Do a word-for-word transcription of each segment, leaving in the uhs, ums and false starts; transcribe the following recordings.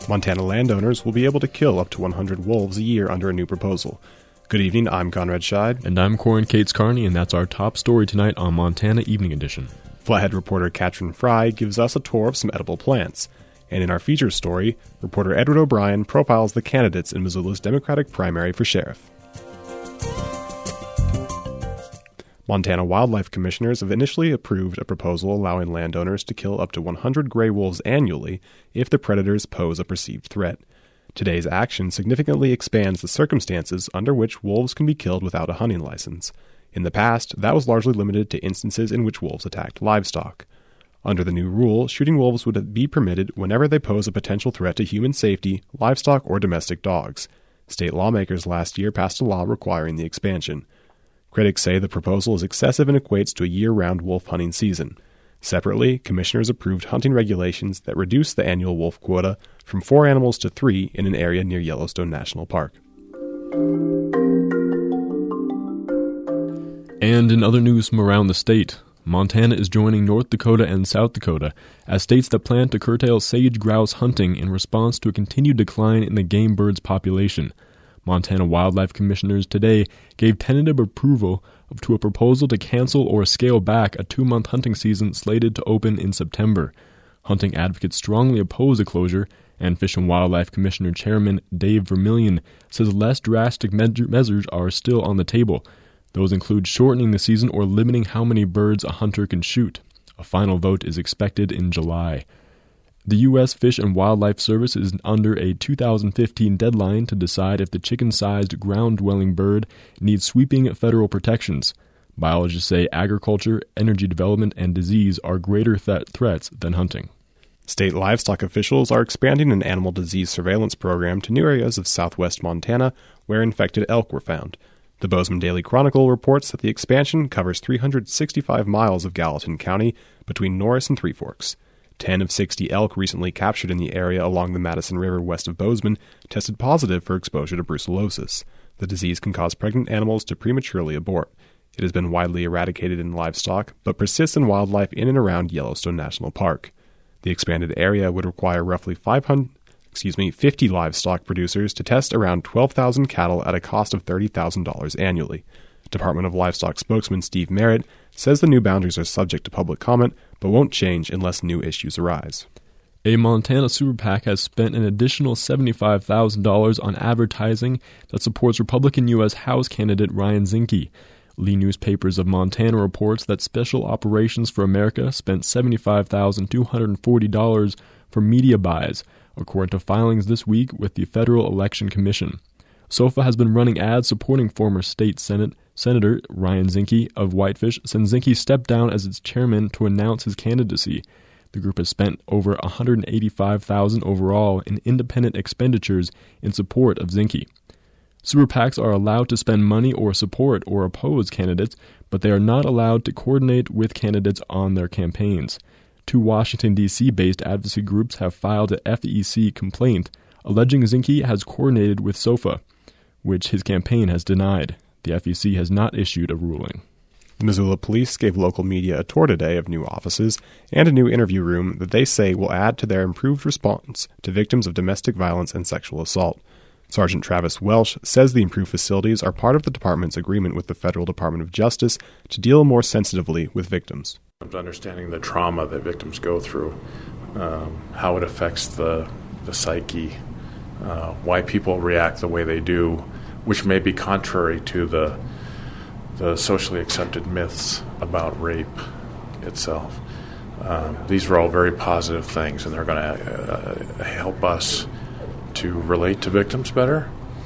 Montana landowners will be able to kill up to one hundred wolves a year under a new proposal. Good evening, I'm Conrad Scheid. And I'm Corin Cates Carney, and that's our top story tonight on Montana Evening Edition. Flathead reporter Katrin Fry gives us a tour of some edible plants. And in our feature story, reporter Edward O'Brien profiles the candidates in Missoula's Democratic primary for sheriff. Montana wildlife commissioners have initially approved a proposal allowing landowners to kill up to one hundred gray wolves annually if the predators pose a perceived threat. Today's action significantly expands the circumstances under which wolves can be killed without a hunting license. In the past, that was largely limited to instances in which wolves attacked livestock. Under the new rule, shooting wolves would be permitted whenever they pose a potential threat to human safety, livestock, or domestic dogs. State lawmakers last year passed a law requiring the expansion. Critics say the proposal is excessive and equates to a year-round wolf hunting season. Separately, commissioners approved hunting regulations that reduce the annual wolf quota from four animals to three in an area near Yellowstone National Park. And in other news from around the state, Montana is joining North Dakota and South Dakota as states that plan to curtail sage grouse hunting in response to a continued decline in the game bird's population. Montana wildlife commissioners today gave tentative approval to a proposal to cancel or scale back a two-month hunting season slated to open in September. Hunting advocates strongly oppose the closure, and Fish and Wildlife Commissioner Chairman Dave Vermillion says less drastic measures are still on the table. Those include shortening the season or limiting how many birds a hunter can shoot. A final vote is expected in July. The U S Fish and Wildlife Service is under a two thousand fifteen deadline to decide if the chicken-sized ground-dwelling bird needs sweeping federal protections. Biologists say agriculture, energy development, and disease are greater th- threats than hunting. State livestock officials are expanding an animal disease surveillance program to new areas of southwest Montana where infected elk were found. The Bozeman Daily Chronicle reports that the expansion covers three hundred sixty-five miles of Gallatin County between Norris and Three Forks. Ten of sixty elk recently captured in the area along the Madison River west of Bozeman tested positive for exposure to brucellosis. The disease can cause pregnant animals to prematurely abort. It has been widely eradicated in livestock, but persists in wildlife in and around Yellowstone National Park. The expanded area would require roughly five hundred, excuse me, fifty livestock producers to test around twelve thousand cattle at a cost of thirty thousand dollars annually. Department of Livestock spokesman Steve Merritt says the new boundaries are subject to public comment, but won't change unless new issues arise. A Montana super PAC has spent an additional seventy-five thousand dollars on advertising that supports Republican U S House candidate Ryan Zinke. Lee Newspapers of Montana reports that Special Operations for America spent seventy-five thousand two hundred forty dollars for media buys, according to filings this week with the Federal Election Commission. S O F A has been running ads supporting former state Senate Senator Ryan Zinke of Whitefish since Zinke stepped down as its chairman to announce his candidacy. The group has spent over one hundred eighty-five thousand dollars overall in independent expenditures in support of Zinke. Super PACs are allowed to spend money or support or oppose candidates, but they are not allowed to coordinate with candidates on their campaigns. Two Washington, D C-based advocacy groups have filed an F E C complaint alleging Zinke has coordinated with S O F A, which his campaign has denied. The F E C has not issued a ruling. The Missoula Police gave local media a tour today of new offices and a new interview room that they say will add to their improved response to victims of domestic violence and sexual assault. Sergeant Travis Welsh says the improved facilities are part of the department's agreement with the Federal Department of Justice to deal more sensitively with victims. Understanding the trauma that victims go through, um, how it affects the, the psyche, uh, why people react the way they do, which may be contrary to the the socially accepted myths about rape itself. Um, these are all very positive things, and they're going to uh, help us to relate to victims better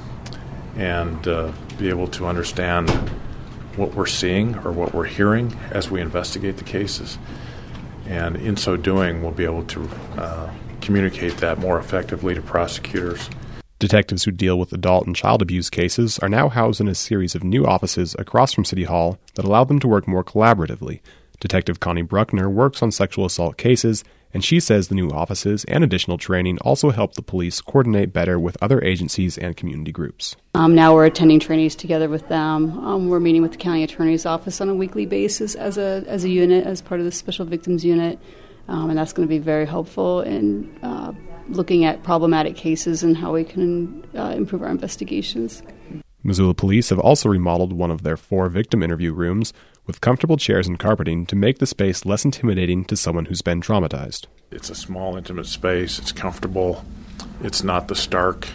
and uh, be able to understand what we're seeing or what we're hearing as we investigate the cases. And in so doing, we'll be able to uh, communicate that more effectively to prosecutors. Detectives who deal with adult and child abuse cases are now housed in a series of new offices across from City Hall that allow them to work more collaboratively. Detective Connie Bruckner works on sexual assault cases, and she says the new offices and additional training also help the police coordinate better with other agencies and community groups. Um, now we're attending trainings together with them. Um, we're meeting with the county attorney's office on a weekly basis as a as a unit, as part of the special victims unit, um, and that's going to be very helpful in uh, looking at problematic cases and how we can uh, improve our investigations. Missoula police have also remodeled one of their four victim interview rooms with comfortable chairs and carpeting to make the space less intimidating to someone who's been traumatized. It's a small, intimate space. It's comfortable. It's not the stark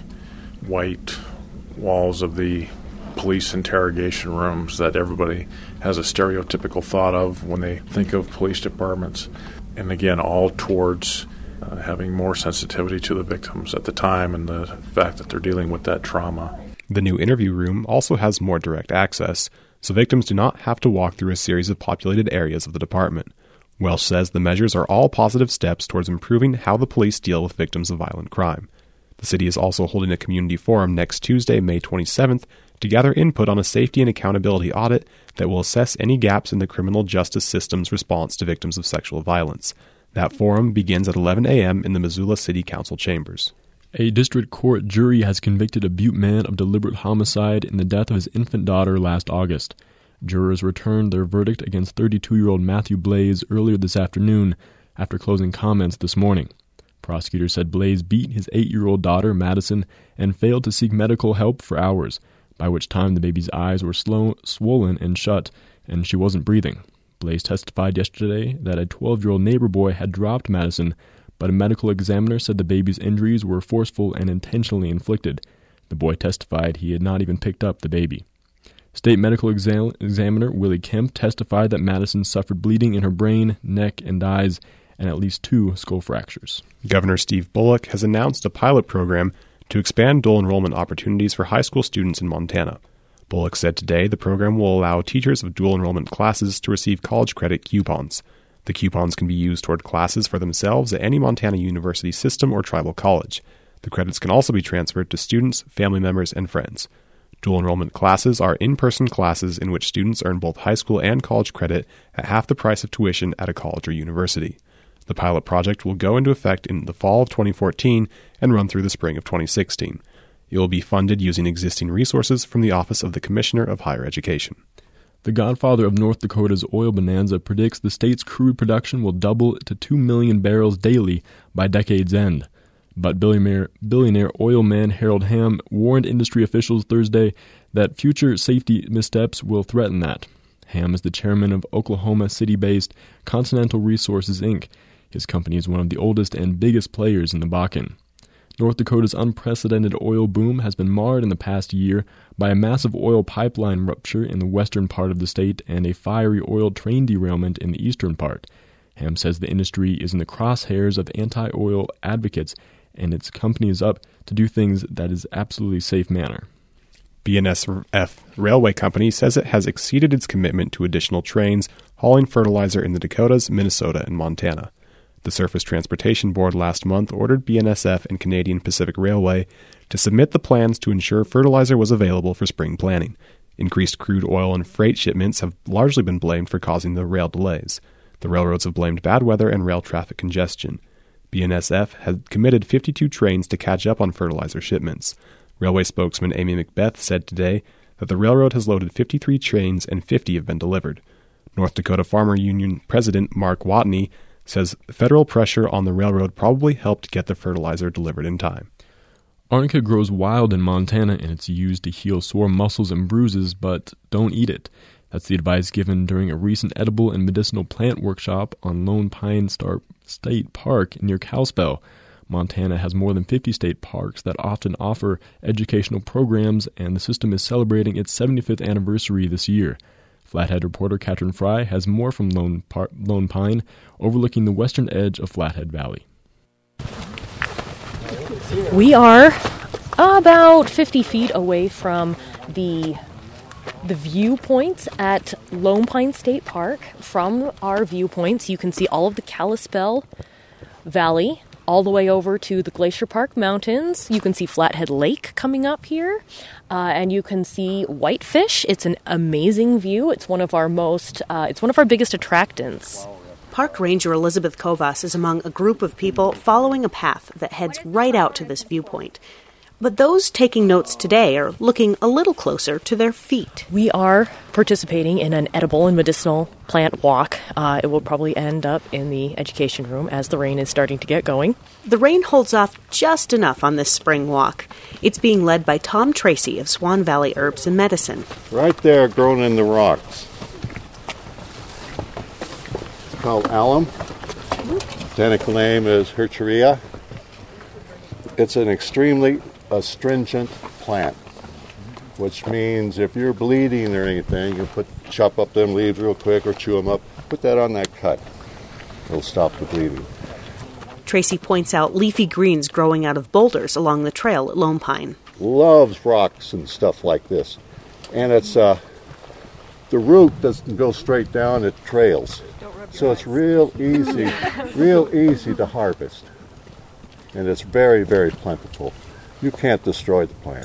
white walls of the police interrogation rooms that everybody has a stereotypical thought of when they think of police departments. And again, all towards uh, having more sensitivity to the victims at the time and the fact that they're dealing with that trauma. The new interview room also has more direct access, so victims do not have to walk through a series of populated areas of the department. Welsh says the measures are all positive steps towards improving how the police deal with victims of violent crime. The city is also holding a community forum next Tuesday, May twenty-seventh, to gather input on a safety and accountability audit that will assess any gaps in the criminal justice system's response to victims of sexual violence. That forum begins at eleven a.m. in the Missoula City Council chambers. A district court jury has convicted a Butte man of deliberate homicide in the death of his infant daughter last August. Jurors returned their verdict against thirty-two-year-old Matthew Blaze earlier this afternoon after closing comments this morning. Prosecutors said Blaze beat his eight-year-old daughter, Madison, and failed to seek medical help for hours, by which time the baby's eyes were slow, swollen and shut, and she wasn't breathing. Blaze testified yesterday that a twelve-year-old neighbor boy had dropped Madison, but a medical examiner said the baby's injuries were forceful and intentionally inflicted. The boy testified he had not even picked up the baby. State medical exam- examiner Willie Kemp testified that Madison suffered bleeding in her brain, neck, and eyes, and at least two skull fractures. Governor Steve Bullock has announced a pilot program to expand dual enrollment opportunities for high school students in Montana. Bullock said today the program will allow teachers of dual enrollment classes to receive college credit coupons. The coupons can be used toward classes for themselves at any Montana university system or tribal college. The credits can also be transferred to students, family members, and friends. Dual enrollment classes are in-person classes in which students earn both high school and college credit at half the price of tuition at a college or university. The pilot project will go into effect in the fall of twenty fourteen and run through the spring of twenty sixteen. It will be funded using existing resources from the Office of the Commissioner of Higher Education. The godfather of North Dakota's oil bonanza predicts the state's crude production will double to two million barrels daily by decade's end. But billionaire, billionaire oil man Harold Hamm warned industry officials Thursday that future safety missteps will threaten that. Hamm is the chairman of Oklahoma City-based Continental Resources, Incorporated. His company is one of the oldest and biggest players in the Bakken. North Dakota's unprecedented oil boom has been marred in the past year by a massive oil pipeline rupture in the western part of the state and a fiery oil train derailment in the eastern part. Hamm says the industry is in the crosshairs of anti-oil advocates, and its company is up to do things that is absolutely safe manner. B N S F Railway Company says it has exceeded its commitment to additional trains hauling fertilizer in the Dakotas, Minnesota, and Montana. The Surface Transportation Board last month ordered B N S F and Canadian Pacific Railway to submit the plans to ensure fertilizer was available for spring planting. Increased crude oil and freight shipments have largely been blamed for causing the rail delays. The railroads have blamed bad weather and rail traffic congestion. B N S F had committed fifty-two trains to catch up on fertilizer shipments. Railway spokesman Amy Macbeth said today that the railroad has loaded fifty-three trains and fifty have been delivered. North Dakota Farmer Union President Mark Watney says federal pressure on the railroad probably helped get the fertilizer delivered in time. Arnica grows wild in Montana, and it's used to heal sore muscles and bruises, but don't eat it. That's the advice given during a recent edible and medicinal plant workshop on Lone Pine Star State Park near Kalispell. Montana has more than fifty state parks that often offer educational programs, and the system is celebrating its seventy-fifth anniversary this year. Flathead reporter Katherine Fry has more from Lone, Par- Lone Pine, overlooking the western edge of Flathead Valley. We are about fifty feet away from the the viewpoints at Lone Pine State Park. From our viewpoints, you can see all of the Kalispell Valley, all the way over to the Glacier Park Mountains. You can see Flathead Lake coming up here, uh, and you can see Whitefish. It's an amazing view. It's one of our most, uh, it's one of our biggest attractants. Park Ranger Elizabeth Kovas is among a group of people following a path that heads right out to this viewpoint. But those taking notes today are looking a little closer to their feet. We are participating in an edible and medicinal plant walk. Uh, it will probably end up in the education room as the rain is starting to get going. The rain holds off just enough on this spring walk. It's being led by Tom Tracy of Swan Valley Herbs and Medicine. Right there, grown in the rocks. It's called alum. Botanical name is Hircheria. It's an extremely astringent plant, which means if you're bleeding or anything, you put chop up them leaves real quick or chew them up, put that on that cut. It'll stop the bleeding. Tracy points out leafy greens growing out of boulders along the trail at Lone Pine. Loves rocks and stuff like this. And it's uh, the root doesn't go straight down, it trails. So it's real easy, real easy to harvest. And it's very, very plentiful. You can't destroy the plant.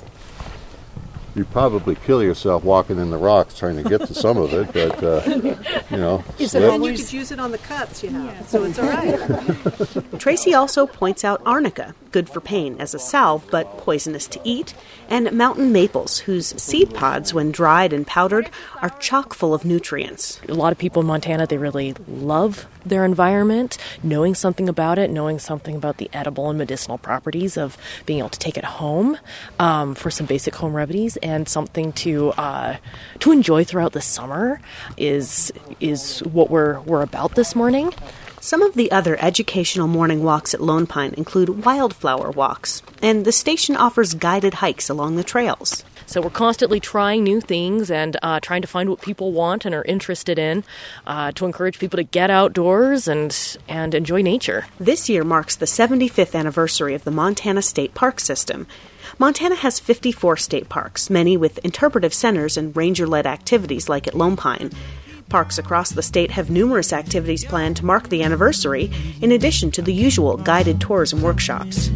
You'd probably kill yourself walking in the rocks trying to get to some of it, but, uh, you know, slip. And you could use it on the cuts, you know, yeah. So it's all right. Tracy also points out arnica, good for pain as a salve, but poisonous to eat, and mountain maples, whose seed pods, when dried and powdered, are chock full of nutrients. A lot of people in Montana, they really love their environment, knowing something about it, knowing something about the edible and medicinal properties of being able to take it home um, for some basic home remedies, and something to uh, to enjoy throughout the summer is is what we're we're about this morning. Some of the other educational morning walks at Lone Pine include wildflower walks, and the station offers guided hikes along the trails. So we're constantly trying new things and uh, trying to find what people want and are interested in uh, to encourage people to get outdoors and and enjoy nature. This year marks the seventy-fifth anniversary of the Montana State Park System. Montana has fifty-four state parks, many with interpretive centers and ranger-led activities like at Lone Pine. Parks across the state have numerous activities planned to mark the anniversary, in addition to the usual guided tours and workshops.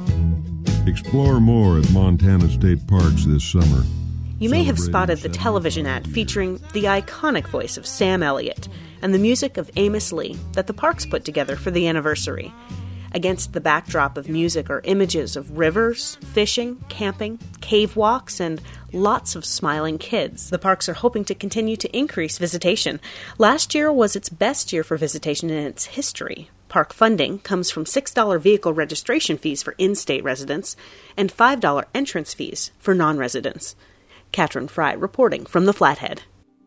Explore more at Montana State Parks this summer. You may have spotted the television ad featuring the iconic voice of Sam Elliott and the music of Amos Lee that the parks put together for the anniversary. Against the backdrop of music are images of rivers, fishing, camping, cave walks, and lots of smiling kids. The parks are hoping to continue to increase visitation. Last year was its best year for visitation in its history. Park funding comes from six dollars vehicle registration fees for in-state residents and five dollars entrance fees for non-residents. Katrin Fry reporting from the Flathead.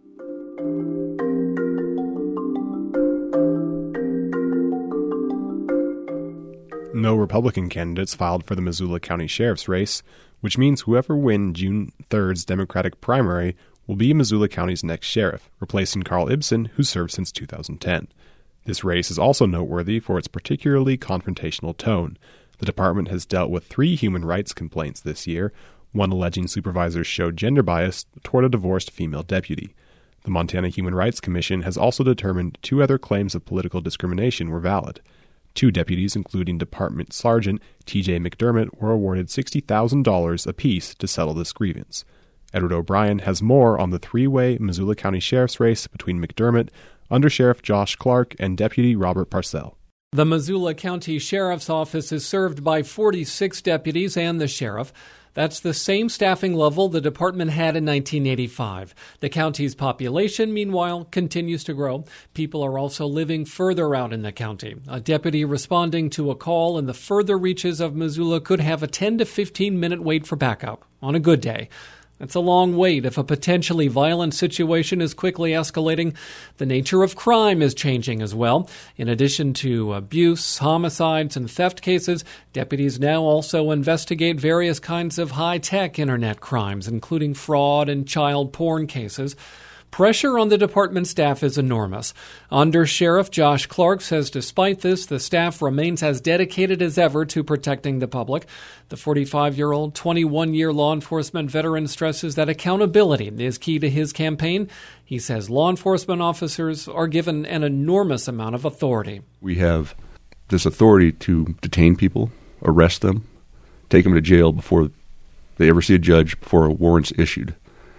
No Republican candidates filed for the Missoula County Sheriff's race, which means whoever wins June third's Democratic primary will be Missoula County's next sheriff, replacing Carl Ibsen, who served since two thousand ten. This race is also noteworthy for its particularly confrontational tone. The department has dealt with three human rights complaints this year, one alleging supervisors showed gender bias toward a divorced female deputy. The Montana Human Rights Commission has also determined two other claims of political discrimination were valid. Two deputies, including Department Sergeant T J McDermott, were awarded sixty thousand dollars apiece to settle this grievance. Edward O'Brien has more on the three-way Missoula County Sheriff's race between McDermott, Undersheriff Josh Clark, and Deputy Robert Parcell. The Missoula County Sheriff's Office is served by forty-six deputies and the sheriff. That's the same staffing level the department had in nineteen eighty-five. The county's population, meanwhile, continues to grow. People are also living further out in the county. A deputy responding to a call in the further reaches of Missoula could have a ten to fifteen minute wait for backup on a good day. That's a long wait if a potentially violent situation is quickly escalating. The nature of crime is changing as well. In addition to abuse, homicides, and theft cases, deputies now also investigate various kinds of high-tech internet crimes, including fraud and child porn cases. Pressure on the department staff is enormous. Under Sheriff Josh Clark says despite this, the staff remains as dedicated as ever to protecting the public. The forty-five-year-old, twenty-one-year law enforcement veteran stresses that accountability is key to his campaign. He says law enforcement officers are given an enormous amount of authority. We have this authority to detain people, arrest them, take them to jail before they ever see a judge, before a warrant's issued.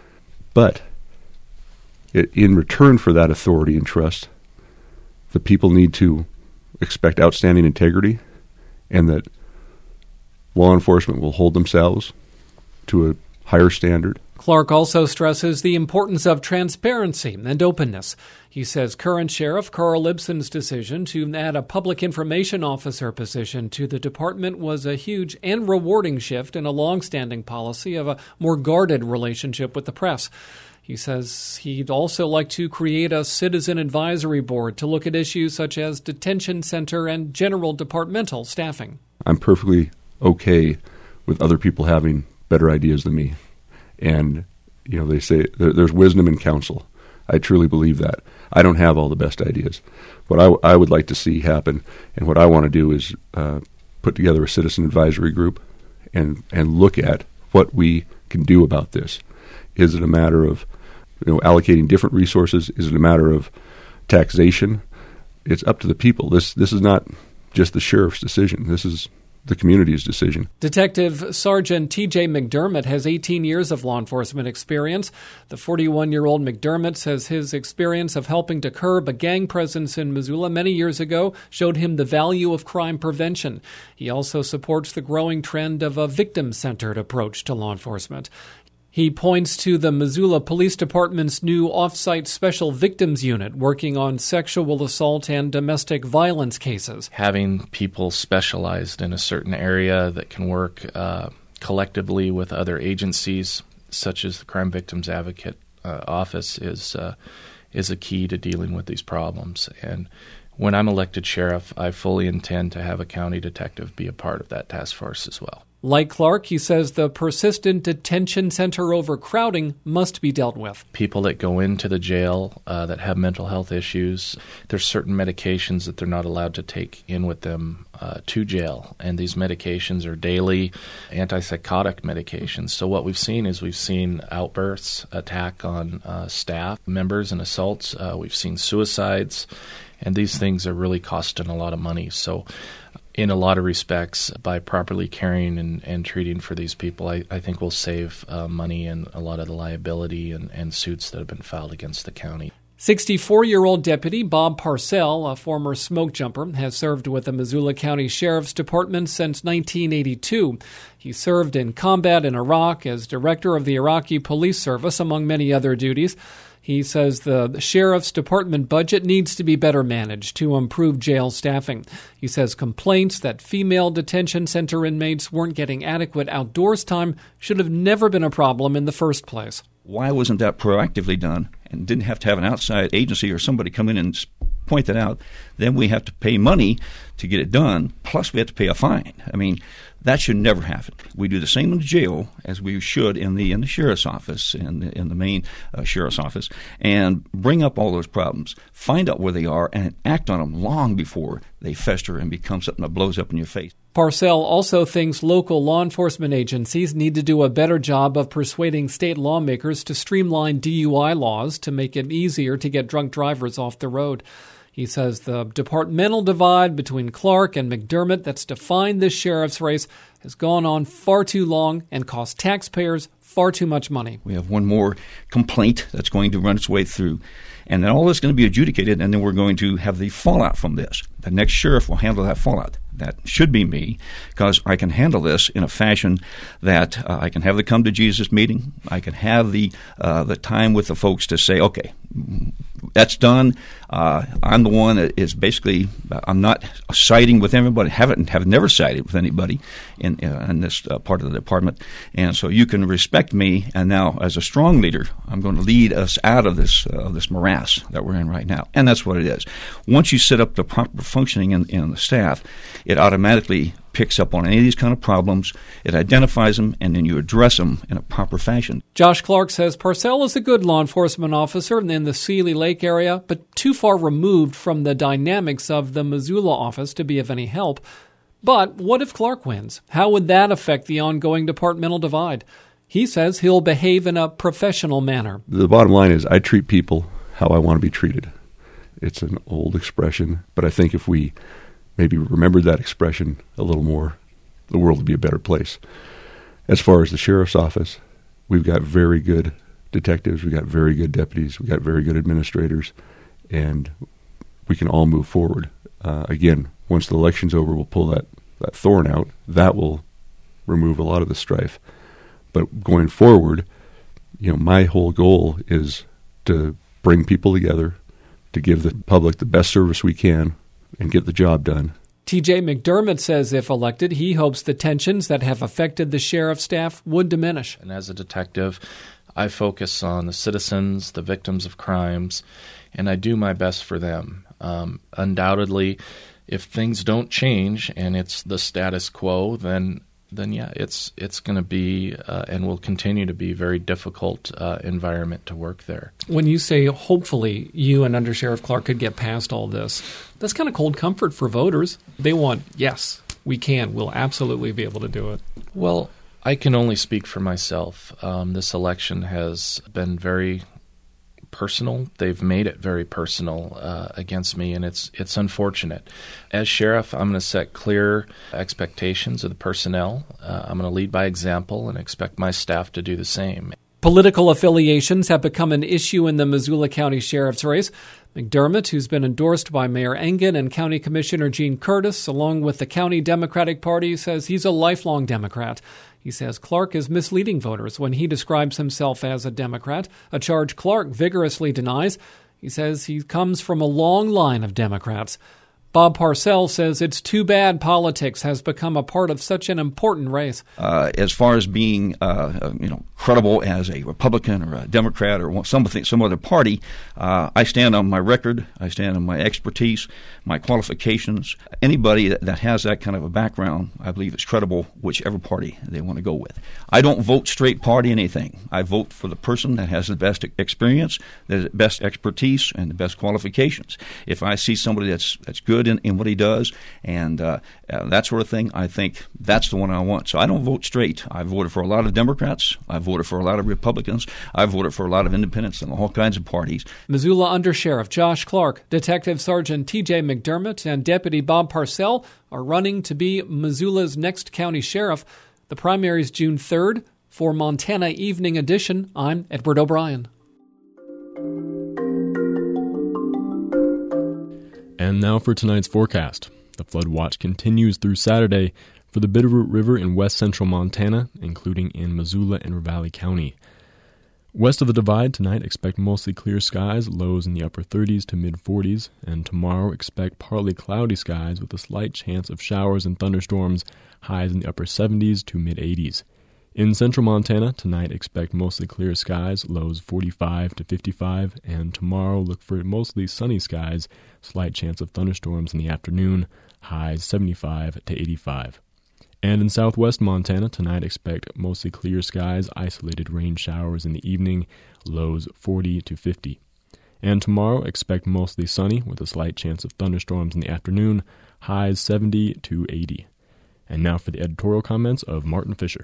But It, in return for that authority and trust, the people need to expect outstanding integrity, and that law enforcement will hold themselves to a higher standard. Clark also stresses the importance of transparency and openness. He says current Sheriff Carl Ibsen's decision to add a public information officer position to the department was a huge and rewarding shift in a long-standing policy of a more guarded relationship with the press. He says he'd also like to create a citizen advisory board to look at issues such as detention center and general departmental staffing. I'm perfectly okay with other people having better ideas than me. And, you know, they say there, there's wisdom in counsel. I truly believe that. I don't have all the best ideas. What I, I would like to see happen, and what I want to do is uh, put together a citizen advisory group and, and look at what we can do about this. Is it a matter of, you know, allocating different resources? Is it a matter of taxation? It's up to the people. This this is not just the sheriff's decision. This is the community's decision. Detective Sergeant T J McDermott has eighteen years of law enforcement experience. The forty-one-year-old McDermott says his experience of helping to curb a gang presence in Missoula many years ago showed him the value of crime prevention. He also supports the growing trend of a victim-centered approach to law enforcement. He points to the Missoula Police Department's new off-site special victims unit working on sexual assault and domestic violence cases. Having people specialized in a certain area that can work uh, collectively with other agencies, such as the Crime Victims Advocate uh, Office, is uh, is a key to dealing with these problems. And when I'm elected sheriff, I fully intend to have a county detective be a part of that task force as well. Like Clark, he says the persistent detention center overcrowding must be dealt with. People that go into the jail uh, that have mental health issues, there's certain medications that they're not allowed to take in with them uh, to jail. And these medications are daily antipsychotic medications. So what we've seen is we've seen outbursts, attack on uh, staff members and assaults. Uh, we've seen suicides. And these things are really costing a lot of money. So in a lot of respects, by properly caring and, and treating for these people, I, I think we'll save uh, money and a lot of the liability and, and suits that have been filed against the county. sixty-four-year-old Deputy Bob Parcell, a former smoke jumper, has served with the Missoula County Sheriff's Department since nineteen eighty-two. He served in combat in Iraq as director of the Iraqi Police Service, among many other duties. He says the Sheriff's Department budget needs to be better managed to improve jail staffing. He says complaints that female detention center inmates weren't getting adequate outdoors time should have never been a problem in the first place. Why wasn't that proactively done and didn't have to have an outside agency or somebody come in and point that out? Then we have to pay money to get it done, plus we have to pay a fine. I mean, that should never happen. We do the same in the jail as we should in the in the sheriff's office, in the, in the main uh, sheriff's office, and bring up all those problems, find out where they are, and act on them long before they fester and become something that blows up in your face. Parcell also thinks local law enforcement agencies need to do a better job of persuading state lawmakers to streamline D U I laws to make it easier to get drunk drivers off the road. He says the departmental divide between Clark and McDermott that's defined this sheriff's race has gone on far too long and cost taxpayers far too much money. We have one more complaint that's going to run its way through, and then all this is going to be adjudicated, and then we're going to have the fallout from this. The next sheriff will handle that fallout. That should be me, because I can handle this in a fashion that uh, I can have the come to Jesus meeting. I can have the uh, the time with the folks to say, okay, that's done. Uh, I'm the one that is basically, I'm not siding with everybody. Haven't have never sided with anybody in uh, in this uh, part of the department, and so you can respect me. And now, as a strong leader, I'm going to lead us out of this uh, this morass that we're in right now. And that's what it is. Once you set up the proper functioning in, in the staff, it automatically picks up on any of these kind of problems, it identifies them, and then you address them in a proper fashion. Josh Clark says Parcell is a good law enforcement officer in the Seeley Lake area, but too far removed from the dynamics of the Missoula office to be of any help. But what if Clark wins? How would that affect the ongoing departmental divide? He says he'll behave in a professional manner. The bottom line is I treat people how I want to be treated. It's an old expression, but I think if we maybe remembered that expression a little more, the world would be a better place. As far as the sheriff's office, we've got very good detectives, we've got very good deputies, we've got very good administrators, and we can all move forward. Uh, again, once the election's over, we'll pull that, that thorn out. That will remove a lot of the strife. But going forward, you know, my whole goal is to bring people together, to give the public the best service we can, and get the job done. T J McDermott says if elected, he hopes the tensions that have affected the sheriff's staff would diminish. And as a detective, I focus on the citizens, the victims of crimes, and I do my best for them. Um, undoubtedly, if things don't change and it's the status quo, then then yeah, it's it's going to be uh, and will continue to be a very difficult uh, environment to work there. When you say hopefully you and Under Sheriff Clark could get past all this, that's kind of cold comfort for voters. They want, yes, we can. We'll absolutely be able to do it. Well, I can only speak for myself. Um, this election has been very personal. They've made it very personal uh, against me, and it's it's unfortunate. As sheriff, I'm going to set clear expectations of the personnel. Uh, I'm going to lead by example and expect my staff to do the same. Political affiliations have become an issue in the Missoula County Sheriff's race. McDermott, who's been endorsed by Mayor Engen and County Commissioner Gene Curtis, along with the County Democratic Party, says he's a lifelong Democrat. He says Clark is misleading voters when he describes himself as a Democrat, a charge Clark vigorously denies. He says he comes from a long line of Democrats. Bob Parcell says it's too bad politics has become a part of such an important race. Uh, as far as being, uh, you know, credible as a Republican or a Democrat or something, some other party, uh, I stand on my record. I stand on my expertise, my qualifications. Anybody that, that has that kind of a background, I believe is credible, whichever party they want to go with. I don't vote straight party anything. I vote for the person that has the best experience, the best expertise, and the best qualifications. If I see somebody that's that's good In, in what he does and uh, uh, that sort of thing, I think that's the one I want. So I don't vote straight. I voted for a lot of Democrats. I voted for a lot of Republicans. I voted for a lot of independents and all kinds of parties. Missoula Under Sheriff Josh Clark, Detective Sergeant T J McDermott, and Deputy Bob Parcell are running to be Missoula's next county sheriff. The primary is June third. For Montana Evening Edition, I'm Edward O'Brien. And now for tonight's forecast. The flood watch continues through Saturday for the Bitterroot River in west central Montana, including in Missoula and Ravalli County. West of the Divide tonight, expect mostly clear skies, lows in the upper thirties to mid forties, and tomorrow expect partly cloudy skies with a slight chance of showers and thunderstorms, highs in the upper seventies to mid eighties. In central Montana, tonight expect mostly clear skies, lows forty-five to fifty-five, and tomorrow look for mostly sunny skies, slight chance of thunderstorms in the afternoon, highs seventy-five to eighty-five. And in southwest Montana, tonight expect mostly clear skies, isolated rain showers in the evening, lows forty to fifty. And tomorrow expect mostly sunny with a slight chance of thunderstorms in the afternoon, highs seventy to eighty. And now for the editorial comments of Martin Fisher.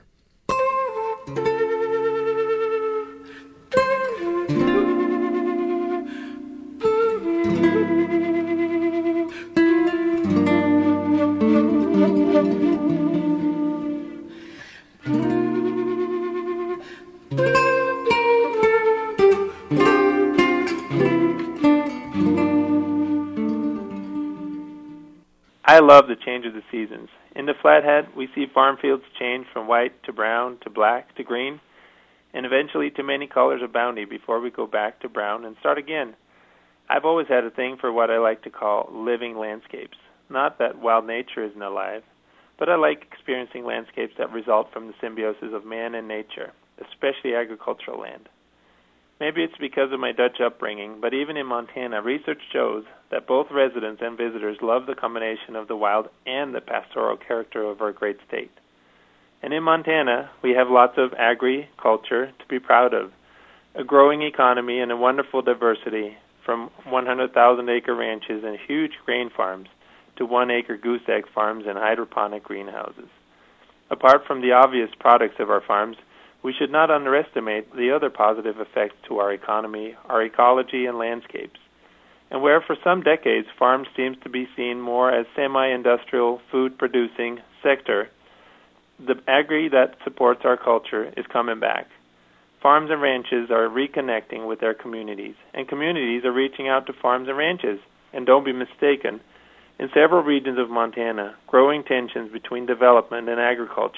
I love the change of the seasons. In the Flathead, we see farm fields change from white to brown to black to green, and eventually to many colors of bounty before we go back to brown and start again. I've always had a thing for what I like to call living landscapes. Not that wild nature isn't alive, but I like experiencing landscapes that result from the symbiosis of man and nature, especially agricultural land. Maybe it's because of my Dutch upbringing, but even in Montana, research shows that both residents and visitors love the combination of the wild and the pastoral character of our great state. And in Montana, we have lots of agriculture to be proud of, a growing economy and a wonderful diversity, from one hundred thousand acre ranches and huge grain farms to one acre goose egg farms and hydroponic greenhouses. Apart from the obvious products of our farms, we should not underestimate the other positive effects to our economy, our ecology, and landscapes. And where for some decades farms seems to be seen more as semi-industrial, food-producing sector, the agri that supports our culture is coming back. Farms and ranches are reconnecting with their communities, and communities are reaching out to farms and ranches. And don't be mistaken, in several regions of Montana, growing tensions between development and agriculture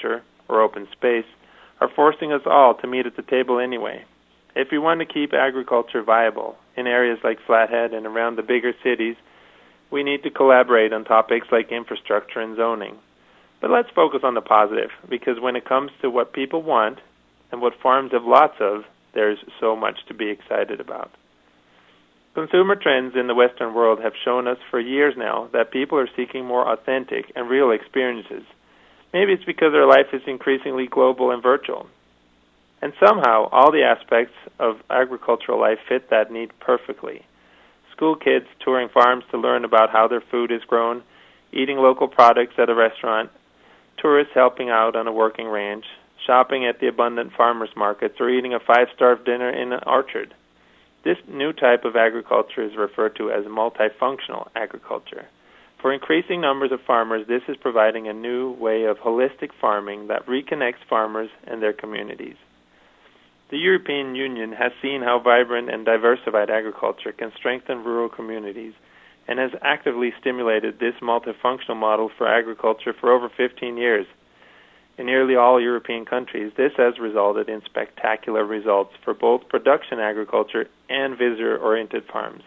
or open space, are forcing us all to meet at the table anyway. If we want to keep agriculture viable in areas like Flathead and around the bigger cities, we need to collaborate on topics like infrastructure and zoning. But let's focus on the positive, because when it comes to what people want and what farms have lots of, there's so much to be excited about. Consumer trends in the Western world have shown us for years now that people are seeking more authentic and real experiences. Maybe it's because our life is increasingly global and virtual. And somehow, all the aspects of agricultural life fit that need perfectly. School kids touring farms to learn about how their food is grown, eating local products at a restaurant, tourists helping out on a working range, shopping at the abundant farmers markets, or eating a five-star dinner in an orchard. This new type of agriculture is referred to as multifunctional agriculture. For increasing numbers of farmers, this is providing a new way of holistic farming that reconnects farmers and their communities. The European Union has seen how vibrant and diversified agriculture can strengthen rural communities and has actively stimulated this multifunctional model for agriculture for over fifteen years. In nearly all European countries, this has resulted in spectacular results for both production agriculture and visitor-oriented farms.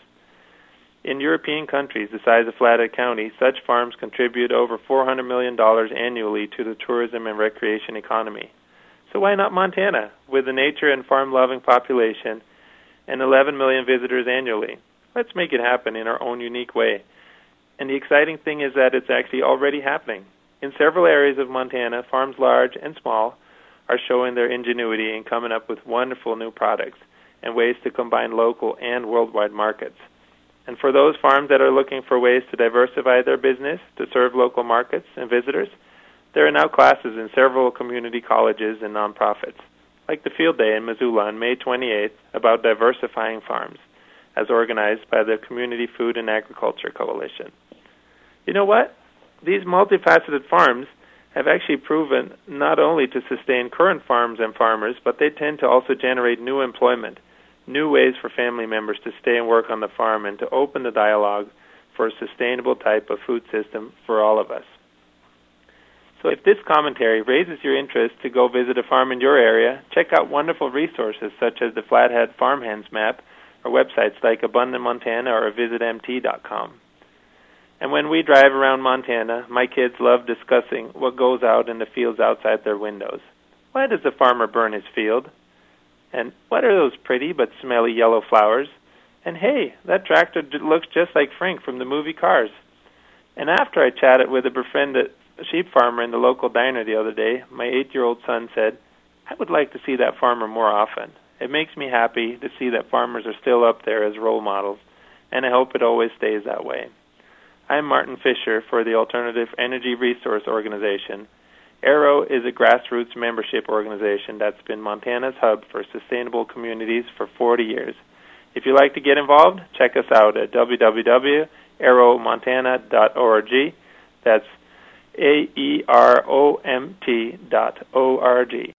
In European countries the size of Flathead County, such farms contribute over four hundred million dollars annually to the tourism and recreation economy. So why not Montana, with a nature and farm-loving population and eleven million visitors annually? Let's make it happen in our own unique way. And the exciting thing is that it's actually already happening. In several areas of Montana, farms large and small are showing their ingenuity and coming up with wonderful new products and ways to combine local and worldwide markets. And for those farms that are looking for ways to diversify their business to serve local markets and visitors, there are now classes in several community colleges and nonprofits, like the Field Day in Missoula on May twenty-eighth about diversifying farms, as organized by the Community Food and Agriculture Coalition. You know what? These multifaceted farms have actually proven not only to sustain current farms and farmers, but they tend to also generate new employment, new ways for family members to stay and work on the farm, and to open the dialogue for a sustainable type of food system for all of us. So if this commentary raises your interest to go visit a farm in your area, check out wonderful resources such as the Flathead Farmhands map or websites like Abundant Montana or visit M T dot com. And when we drive around Montana, my kids love discussing what goes out in the fields outside their windows. Why does the farmer burn his field? And what are those pretty but smelly yellow flowers? And hey, that tractor looks just like Frank from the movie Cars. And after I chatted with a befriended sheep farmer in the local diner the other day, my eight-year-old son said, I would like to see that farmer more often. It makes me happy to see that farmers are still up there as role models, and I hope it always stays that way. I'm Martin Fisher for the Alternative Energy Resource Organization. AERO is a grassroots membership organization that's been Montana's hub for sustainable communities for forty years. If you'd like to get involved, check us out at w w w dot aero montana dot org. That's A E R O M T dot O R G.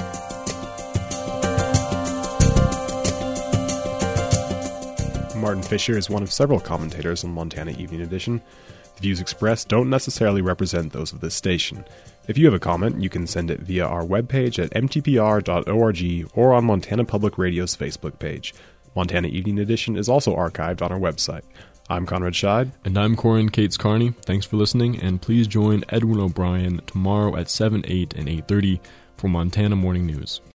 Martin Fisher is one of several commentators on Montana Evening Edition. The views expressed don't necessarily represent those of this station. If you have a comment, you can send it via our webpage at m t p r dot org or on Montana Public Radio's Facebook page. Montana Evening Edition is also archived on our website. I'm Conrad Scheid. And I'm Corin Cates Carney. Thanks for listening, and please join Edwin O'Brien tomorrow at seven, eight, and eight thirty for Montana Morning News.